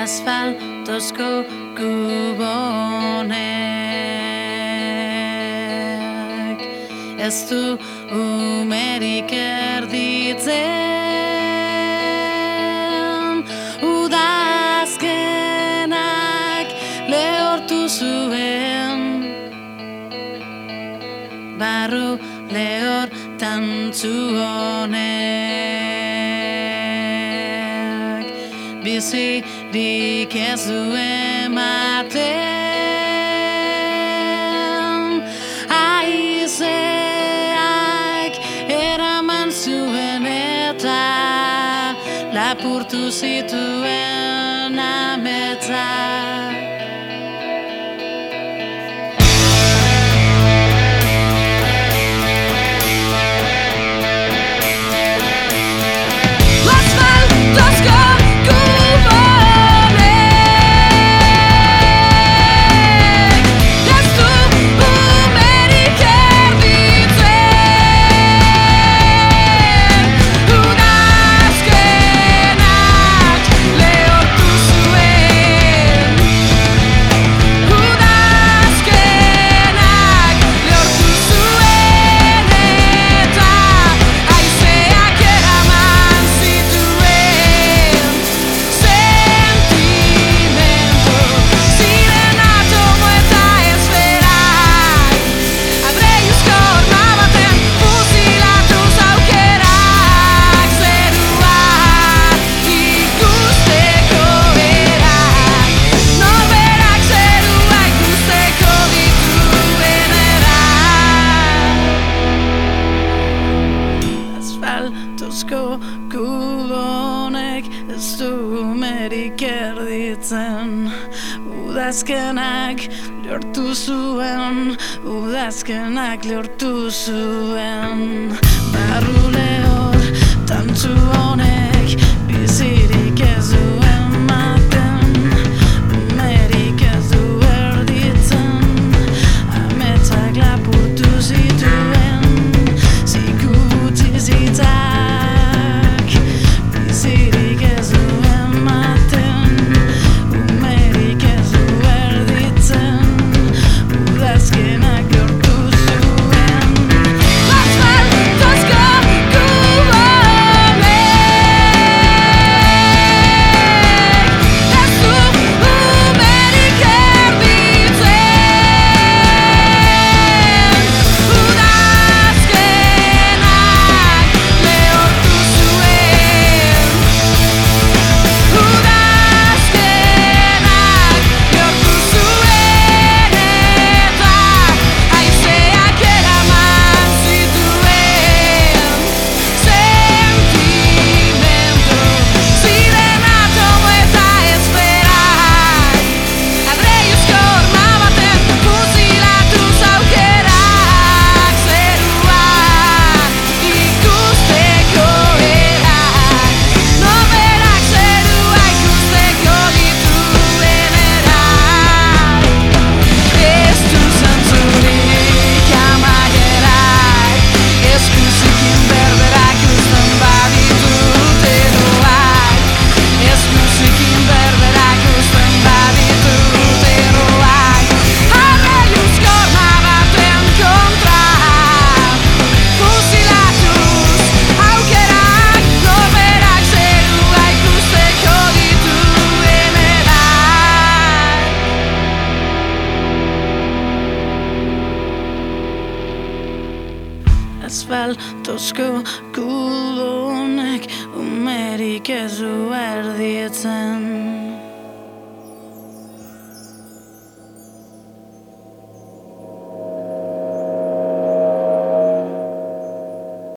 asfaltozko kubonek ez du umerik erditzen. Udazkenak lehortu zuen barru lehor tantzu honek bizirik ez du ematen. Haizeak eraman zuen eta lapurtu zituen ametzak. Asfaltozko kubonek ez du umerik erditzen. Udazkenak lortu zuen, udazkenak lortu zuen. Barru lehor tantzu honek bizirik ez du ematen. Umerik ez du erditzen, ametzak lapurtu zituen. Zikutzi zitzak bizirik ez du ematen. Umerik ez du erditzen, udazkenak lortu zuen. Asfaltozko kubonek ez du umerik erditzen. Udazkenak lehortu zuen. Udazkenak lortu zuen eta haizeak eraman zituen. Sentimendu ziren atomo eta esferak adreiluzko horma baten fusilatuz aukerak zeruak ikusteko erak noberak zerua ikusteko dituen erak ez du zantzurik amaierak eskuzikin berberak uzten baditut eroak eskuzikin berberak uzten baditut eroak adreiluzko horma baten kontra fusilatuz aukerak noberak zerua ikusteko dituen erak. Asfaltozko kubonek umerik ez du erditzen.